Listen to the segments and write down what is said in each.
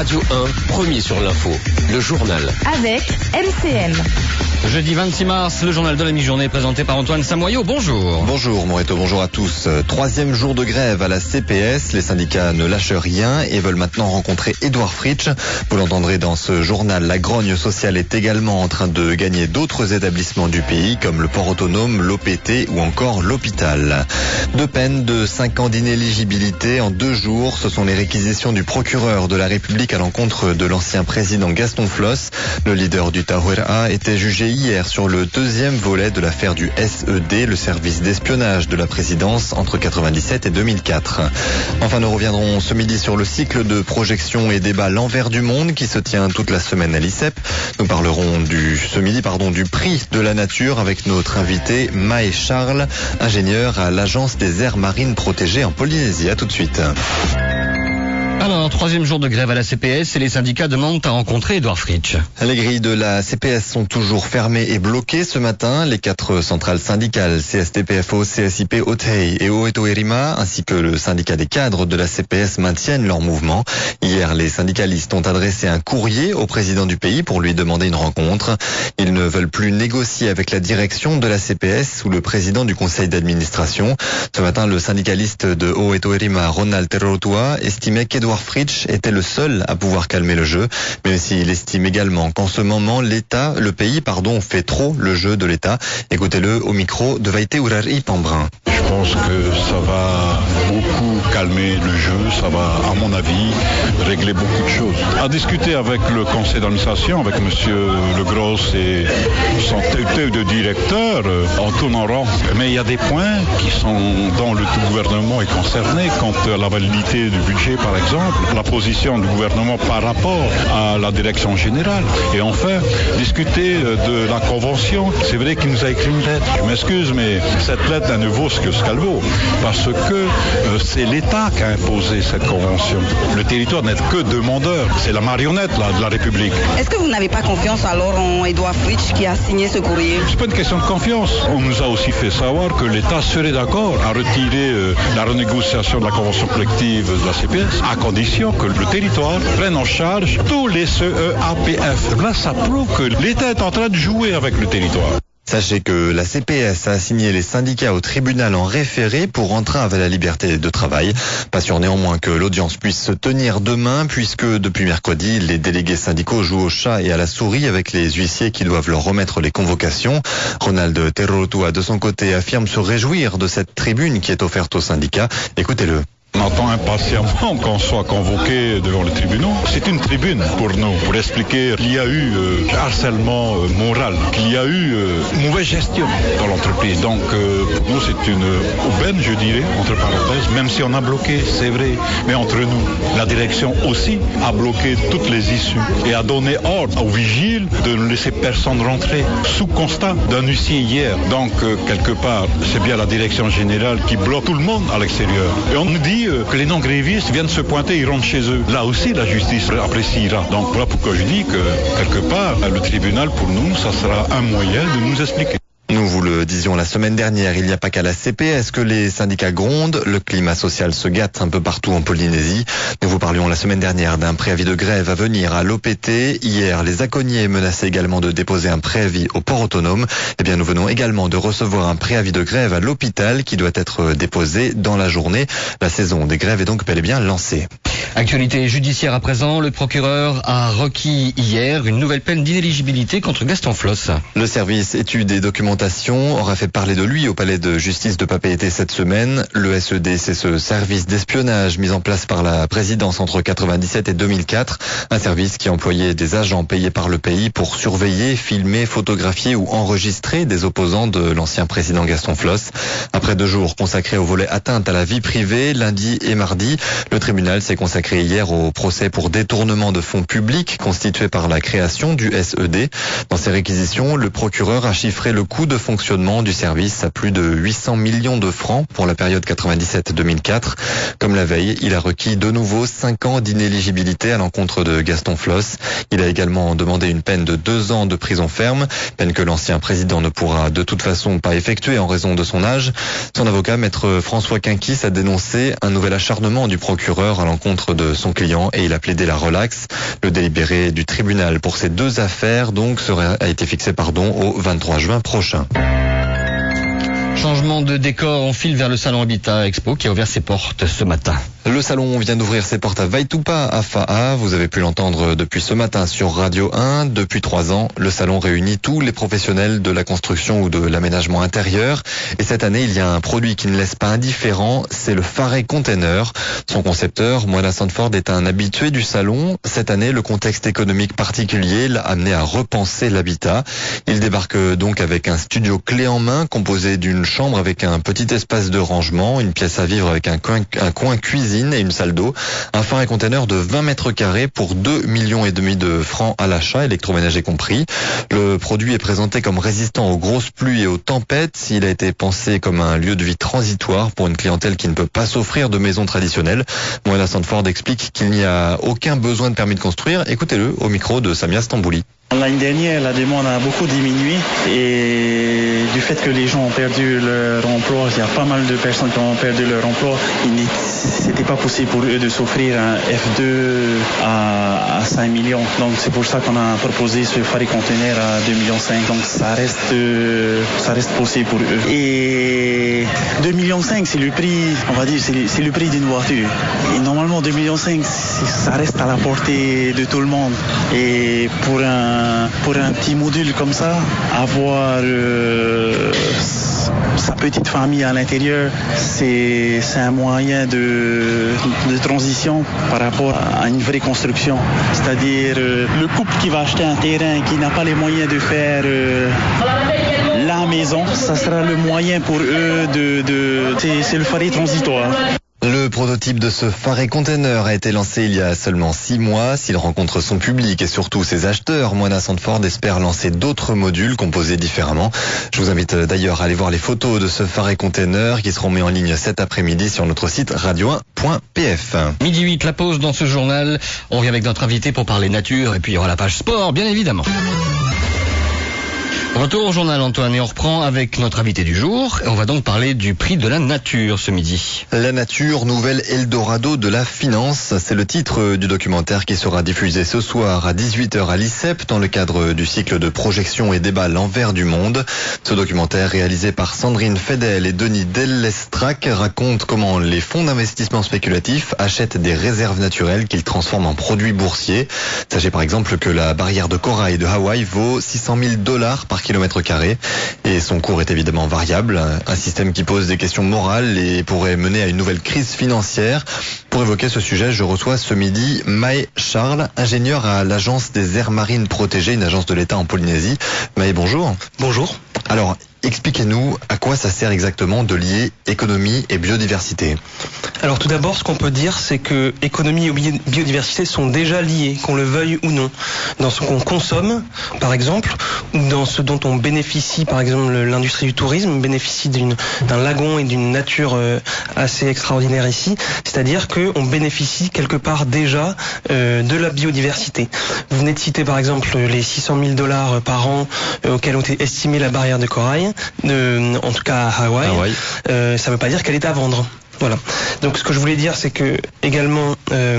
Radio 1, premier sur l'info. Le journal. Avec MCM. Jeudi 26 mars, le journal de la mi-journée présenté par Antoine Samoyau. Bonjour. Bonjour Moreto, bonjour à tous. Troisième jour de grève à la CPS. Les syndicats ne lâchent rien et veulent maintenant rencontrer Édouard Fritsch. Vous l'entendrez dans ce journal, la grogne sociale est également en train de gagner d'autres établissements du pays comme le port autonome, l'OPT ou encore l'hôpital. Deux peines de 5 ans d'inéligibilité en 2 jours. Ce sont les réquisitions du procureur de la République à l'encontre de l'ancien président Gaston Flosse. Le leader du Tahuera était jugé hier sur le deuxième volet de l'affaire du SED, le service d'espionnage de la présidence entre 1997 et 2004. Enfin, nous reviendrons ce midi sur le cycle de projection et débat L'envers du monde qui se tient toute la semaine à l'ICEP. Nous parlerons ce midi du prix de la nature avec notre invité Maë Charles, ingénieur à l'Agence des aires marines protégées en Polynésie. À tout de suite. Alors, troisième jour de grève à la CPS et les syndicats demandent à rencontrer Édouard Fritsch. Les grilles de la CPS sont toujours fermées et bloquées ce matin. Les 4 centrales syndicales, CSTPFO, CSIP, OTEI et Oetoerima, ainsi que le syndicat des cadres de la CPS maintiennent leur mouvement. Hier, les syndicalistes ont adressé un courrier au président du pays pour lui demander une rencontre. Ils ne veulent plus négocier avec la direction de la CPS ou le président du conseil d'administration. Ce matin, le syndicaliste de Oetoerima, Ronald Terrotua, estimait qu'Édouard Fritsch était le seul à pouvoir calmer le jeu, mais s'il estime également qu'en ce moment, le pays fait trop le jeu de l'État. Écoutez-le au micro de Vaïté Ourari Pambrin. Je pense que ça va beaucoup calmer le jeu, ça va, à mon avis, régler beaucoup de choses. À discuter avec le conseil d'administration, avec monsieur Le Gros et son tête de directeur, on tourne en rond. Mais il y a des points qui sont dont le gouvernement est concerné, quant à la validité du budget, par exemple, la position du gouvernement par rapport à la direction générale. Et enfin, discuter de la convention. C'est vrai qu'il nous a écrit une lettre. Je m'excuse, mais cette lettre ne vaut ce qu'elle vaut. Parce que c'est l'État qui a imposé cette convention. Le territoire n'est que demandeur. C'est la marionnette de la République. Est-ce que vous n'avez pas confiance alors en Édouard Fritsch qui a signé ce courrier? C'est pas une question de confiance. On nous a aussi fait savoir que l'État serait d'accord à retirer la renégociation de la convention collective de la CPS à condition que le territoire prenne en charge tous les CEAPF. Là, ça prouve que l'État est en train de jouer avec le territoire. Sachez que la CPS a assigné les syndicats au tribunal en référé pour entrave à la liberté de travail. Pas sûr néanmoins que l'audience puisse se tenir demain puisque depuis mercredi, les délégués syndicaux jouent au chat et à la souris avec les huissiers qui doivent leur remettre les convocations. Ronald Terrotua, de son côté, affirme se réjouir de cette tribune qui est offerte aux syndicats. Écoutez-le. On attend impatiemment qu'on soit convoqué devant les tribunaux. C'est une tribune pour nous, pour expliquer qu'il y a eu harcèlement moral, qu'il y a eu mauvaise gestion dans l'entreprise. Donc pour nous c'est une aubaine, je dirais, entre parenthèses, même si on a bloqué, c'est vrai. Mais entre nous, la direction aussi a bloqué toutes les issues et a donné ordre aux vigiles de ne laisser personne rentrer sous constat d'un huissier hier. Donc quelque part, c'est bien la direction générale qui bloque tout le monde à l'extérieur. Et on nous dit que les non-grévistes viennent se pointer, ils rentrent chez eux. Là aussi, la justice appréciera. Donc voilà pourquoi je dis que, quelque part, le tribunal, pour nous, ça sera un moyen de nous expliquer. Nous vous le disions la semaine dernière, il n'y a pas qu'à la CPS que les syndicats grondent. Le climat social se gâte un peu partout en Polynésie. Nous vous parlions la semaine dernière d'un préavis de grève à venir à l'OPT. Hier, les aconniers menaçaient également de déposer un préavis au port autonome. Eh bien, nous venons également de recevoir un préavis de grève à l'hôpital qui doit être déposé dans la journée. La saison des grèves est donc bel et bien lancée. Actualité judiciaire à présent, le procureur a requis hier une nouvelle peine d'inéligibilité contre Gaston Flosse. Le service études et documentation aura fait parler de lui au palais de justice de Papeete cette semaine. Le SED, c'est ce service d'espionnage mis en place par la présidence entre 1997 et 2004. Un service qui employait des agents payés par le pays pour surveiller, filmer, photographier ou enregistrer des opposants de l'ancien président Gaston Flosse. Après 2 jours consacrés au volet atteinte à la vie privée, lundi et mardi, le tribunal s'est consacré hier au procès pour détournement de fonds publics constitué par la création du SED. Dans ses réquisitions, le procureur a chiffré le coût de fonctionnement du service à plus de 800 millions de francs pour la période 1997-2004. Comme la veille, il a requis de nouveau 5 ans ans d'inéligibilité à l'encontre de Gaston Flosse. Il a également demandé une peine de 2 ans de prison ferme, peine que l'ancien président ne pourra de toute façon pas effectuer en raison de son âge. Son avocat, maître François Quinquis, a dénoncé un nouvel acharnement du procureur à l'encontre de son client et il a plaidé la relaxe. Le délibéré du tribunal pour ces 2 affaires a été fixé au 23 juin prochain. Changement de décor, on file vers le salon Habitat Expo qui a ouvert ses portes ce matin. Le salon vient d'ouvrir ses portes à Vaitupa, à Fa'a. Vous avez pu l'entendre depuis ce matin sur Radio 1. Depuis 3 ans, le salon réunit tous les professionnels de la construction ou de l'aménagement intérieur. Et cette année, il y a un produit qui ne laisse pas indifférent, c'est le Farey Container. Son concepteur, Moana Sandford, est un habitué du salon. Cette année, le contexte économique particulier l'a amené à repenser l'habitat. Il débarque donc avec un studio clé en main composé d'une chambre avec un petit espace de rangement, une pièce à vivre avec un coin cuisine et une salle d'eau, un Farey Container de 20 mètres carrés pour 2,5 millions de francs à l'achat, électroménager compris. Le produit est présenté comme résistant aux grosses pluies et aux tempêtes. Il a été pensé comme un lieu de vie transitoire pour une clientèle qui ne peut pas s'offrir de maison traditionnelle. Moana Sandford explique qu'il n'y a aucun besoin de permis de construire. Écoutez-le au micro de Samia Stambouli. L'année dernière, la demande a beaucoup diminué et du fait que les gens ont perdu leur emploi, il y a pas mal de personnes qui ont perdu leur emploi, c'était pas possible pour eux de s'offrir un F2 à 5 millions. Donc c'est pour ça qu'on a proposé ce Farey Container à 2,5 millions. Donc ça reste possible pour eux. Et 2,5 millions, c'est le prix, on va dire, c'est le prix d'une voiture. Et normalement 2,5 millions, ça reste à la portée de tout le monde. Et pour un petit module comme ça, avoir sa petite famille à l'intérieur, c'est un moyen de transition par rapport à une vraie construction. C'est-à-dire le couple qui va acheter un terrain qui n'a pas les moyens de faire la maison, ça sera le moyen pour eux c'est le Farey transitoire. Le prototype de ce Farey Container a été lancé il y a seulement 6 mois. S'il rencontre son public et surtout ses acheteurs, Moana Sandford espère lancer d'autres modules composés différemment. Je vous invite d'ailleurs à aller voir les photos de ce Farey Container qui seront mis en ligne cet après-midi sur notre site radio1.pf. Midi 8, la pause dans ce journal. On revient avec notre invité pour parler nature et puis il y aura la page sport, bien évidemment. Retour au journal, Antoine, et on reprend avec notre invité du jour. Et on va donc parler du prix de la nature ce midi. La nature, nouvel Eldorado de la finance. C'est le titre du documentaire qui sera diffusé ce soir à 18h à l'ICEP dans le cadre du cycle de projection et débat L'envers du monde. Ce documentaire réalisé par Sandrine Fedel et Denis Dellestrac raconte comment les fonds d'investissement spéculatifs achètent des réserves naturelles qu'ils transforment en produits boursiers. Sachez par exemple que la barrière de corail de Hawaï vaut $600,000 par kilomètre carré et son cours est évidemment variable, un système qui pose des questions morales et pourrait mener à une nouvelle crise financière. Pour évoquer ce sujet, je reçois ce midi Maë Charles, ingénieur à l'agence des aires marines protégées, une agence de l'État en Polynésie. Maë, bonjour. Bonjour. Alors, expliquez-nous à quoi ça sert exactement de lier économie et biodiversité. Alors tout d'abord, ce qu'on peut dire, c'est que économie et biodiversité sont déjà liés, qu'on le veuille ou non. Dans ce qu'on consomme, par exemple, ou dans ce dont on bénéficie, par exemple l'industrie du tourisme bénéficie d'un lagon et d'une nature assez extraordinaire ici, c'est-à-dire qu'on bénéficie quelque part déjà de la biodiversité. Vous venez de citer par exemple les $600,000 par an auxquels ont été estimés la barrière de corail, en tout cas à Hawaï. Ça ne veut pas dire qu'elle est à vendre. Voilà. Donc ce que je voulais dire, c'est que également,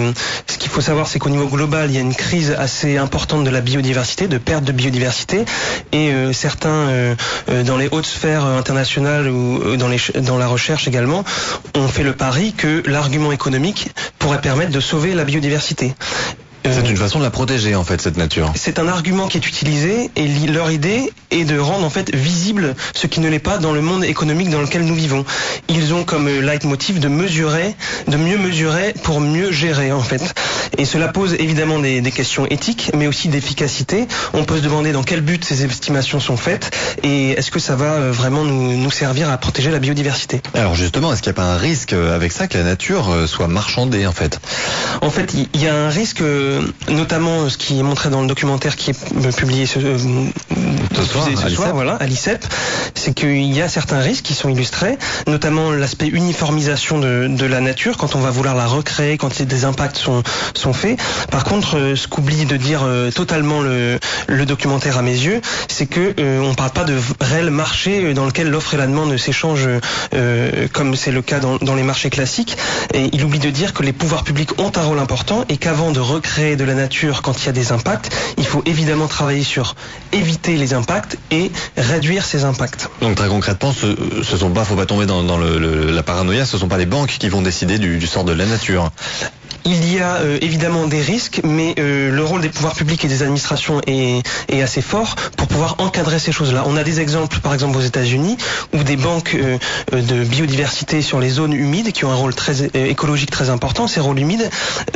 ce qu'il faut savoir, c'est qu'au niveau global, il y a une crise assez importante de la biodiversité, de perte de biodiversité, et certains dans les hautes sphères internationales ou dans la recherche également, ont fait le pari que l'argument économique pourrait permettre de sauver la biodiversité. C'est une façon de la protéger en fait, cette nature. C'est un argument qui est utilisé et leur idée est de rendre en fait visible ce qui ne l'est pas dans le monde économique dans lequel nous vivons. Ils ont comme leitmotiv de mieux mesurer pour mieux gérer en fait. Et cela pose évidemment des questions éthiques mais aussi d'efficacité. On peut se demander dans quel but ces estimations sont faites et est-ce que ça va vraiment nous servir à protéger la biodiversité. Alors justement, est-ce qu'il n'y a pas un risque avec ça que la nature soit marchandée en fait? En fait, il y a un risque notamment ce qui est montré dans le documentaire qui est publié ce soir, voilà, à l'ICEP, c'est qu'il y a certains risques qui sont illustrés, notamment l'aspect uniformisation de la nature quand on va vouloir la recréer, quand des impacts sont faits. Par contre, ce qu'oublie de dire totalement le documentaire à mes yeux, c'est que on parle pas de réel marché dans lequel l'offre et la demande s'échangent comme c'est le cas dans les marchés classiques. Et il oublie de dire que les pouvoirs publics ont un rôle important et qu'avant de recréer de la nature quand il y a des impacts, il faut évidemment travailler sur éviter les impacts et réduire ces impacts. Donc très concrètement, faut pas tomber dans la paranoïa, ce sont pas les banques qui vont décider du sort de la nature. Il y a évidemment des risques, mais le rôle des pouvoirs publics et des administrations est assez fort pour pouvoir encadrer ces choses-là. On a des exemples, par exemple aux États-Unis, où des banques de biodiversité sur les zones humides, qui ont un rôle très écologique très important, ces zones humides,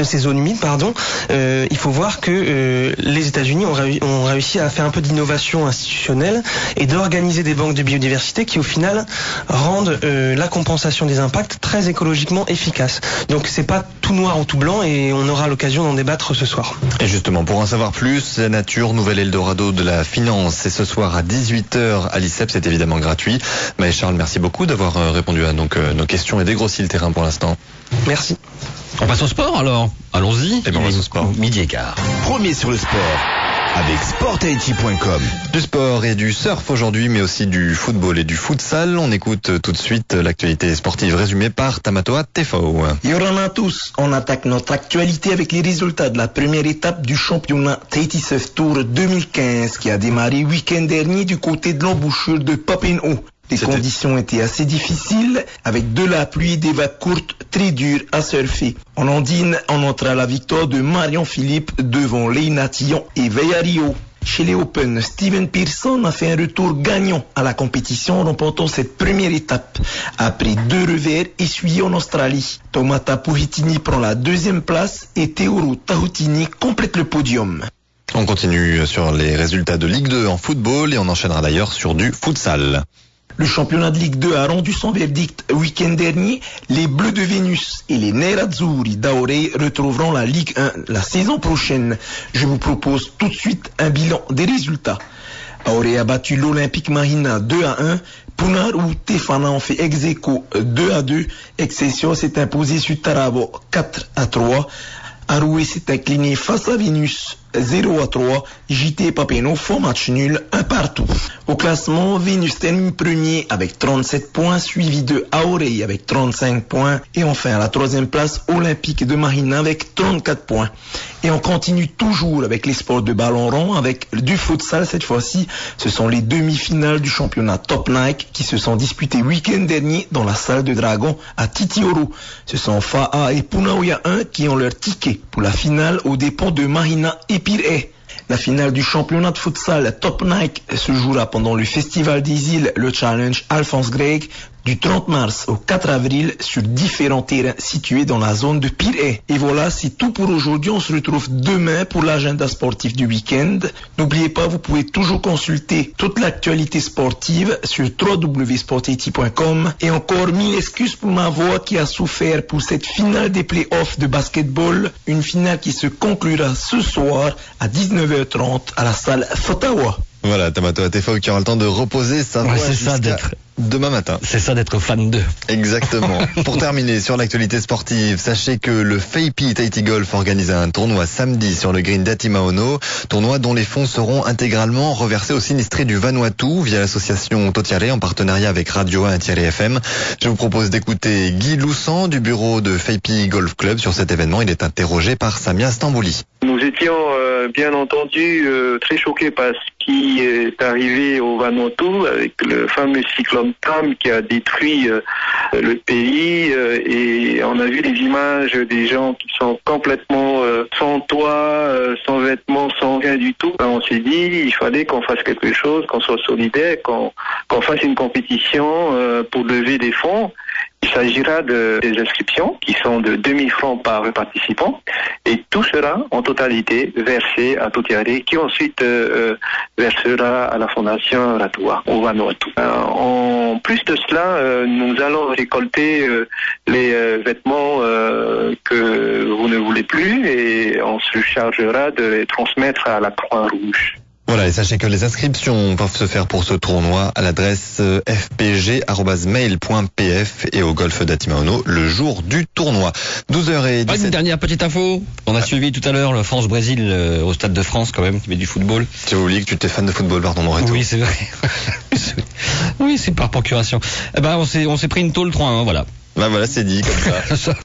il faut voir que les États-Unis ont réussi à faire un peu d'innovation institutionnelle et d'organiser des banques de biodiversité qui, au final, rendent la compensation des impacts très écologiquement efficace. Donc c'est pas tout noir ou tout blanc et on aura l'occasion d'en débattre ce soir. Et justement, pour en savoir plus, la nature, nouvel Eldorado de la finance, c'est ce soir à 18h à l'ICEP, c'est évidemment gratuit. Mais Charles, merci beaucoup d'avoir répondu à nos questions et dégrossi le terrain pour l'instant. Merci. On passe au sport alors. Allons-y. Et bien on passe au sport. Midi et quart. Premier sur le sport avec sporthaiti.com. Du sport et du surf aujourd'hui, mais aussi du football et du futsal. On écoute tout de suite l'actualité sportive résumée par Tamatoa Tefao. Yorana à tous, on attaque notre actualité avec les résultats de la première étape du championnat Tahiti Surf Tour 2015 qui a démarré week-end dernier du côté de l'embouchure de Papineau. Les conditions étaient assez difficiles, avec de la pluie et des vagues courtes très dures à surfer. En Andine, on notera la victoire de Marion Philippe devant Leina Tillon et Veya Rio. Chez les Open, Steven Pearson a fait un retour gagnant à la compétition en remportant cette première étape. Après 2 revers essuyés en Australie, Tomata Pohitini prend la 2e place et Teoro Tahutini complète le podium. On continue sur les résultats de Ligue 2 en football et on enchaînera d'ailleurs sur du futsal. Le championnat de Ligue 2 a rendu son verdict week-end dernier. Les Bleus de Vénus et les Nerazzurri d'Aorei retrouveront la Ligue 1 la saison prochaine. Je vous propose tout de suite un bilan des résultats. Aorei a battu l'Olympique Marina 2-1. Punaru Tefana ont fait ex-aequo 2-2. Excelsior s'est imposé sur Taravo 4-3. Aroué s'est incliné face à Vénus 0-3. JT et Papineau font match nul, un partout. Au classement, Vénus termine premier avec 37 points, suivi de Aorei avec 35 points. Et enfin, à la 3e place, Olympique de Marina avec 34 points. Et on continue toujours avec les sports de ballon rond, avec du futsal cette fois-ci. Ce sont les demi-finales du championnat Top Nike qui se sont disputées week-end dernier dans la salle de Dragon à Titioro. Ce sont Fa'a et Punaoya 1 qui ont leur ticket pour la finale aux dépens de Marina et Pirée. La finale du championnat de futsal Top Nike se jouera pendant le Festival des îles, le Challenge Alphonse Greg, du 30 mars au 4 avril sur différents terrains situés dans la zone de Pirée. Et voilà, c'est tout pour aujourd'hui. On se retrouve demain pour l'agenda sportif du week-end. N'oubliez pas, vous pouvez toujours consulter toute l'actualité sportive sur www.sporthaiti.com. Et encore 1000 excuses pour ma voix qui a souffert pour cette finale des playoffs de basketball. Une finale qui se conclura ce soir à 19h30 à la salle Fotawa. Voilà, Tamatoa Tefao qui aura le temps de reposer sa voix jusqu'à demain matin. C'est ça d'être fan d'eux. Exactement. Pour terminer sur l'actualité sportive, sachez que le Feipi Tahiti Golf organise un tournoi samedi sur le green d'Atimaono, tournoi dont les fonds seront intégralement reversés aux sinistrés du Vanuatu via l'association Totiare en partenariat avec Radio 1-FM. Je vous propose d'écouter Guy Loussan du bureau de Feipi Golf Club sur cet événement. Il est interrogé par Samia Stambouli. Nous étions bien entendu très choqués par ce qui est arrivé au Vanuatu avec le fameux cyclone Tam qui a détruit le pays et on a vu des images des gens qui sont complètement sans toit, sans vêtements, sans rien du tout. On s'est dit il fallait qu'on fasse quelque chose, qu'on soit solidaire, qu'on fasse une compétition pour lever des fonds. Il s'agira des inscriptions qui sont de 2000 francs par participant et tout sera en totalité versé à Totiare qui ensuite versera à la fondation Ratua au Vanuatu. En plus de cela, nous allons récolter les vêtements que vous ne voulez plus et on se chargera de les transmettre à la Croix-Rouge. Voilà, et sachez que les inscriptions peuvent se faire pour ce tournoi à l'adresse fpg@mail.pf et au golf d'Atimaono le jour du tournoi. 12h17. Une dernière petite info. On a suivi tout à l'heure le France-Brésil au Stade de France quand même, qui met du football. Tu as oublié que tu étais fan de football, pardon, Moreto. Oui, c'est vrai. Oui, c'est par procuration. Eh ben, on s'est pris une tôle 3-1, voilà. Ben voilà, c'est dit comme ça.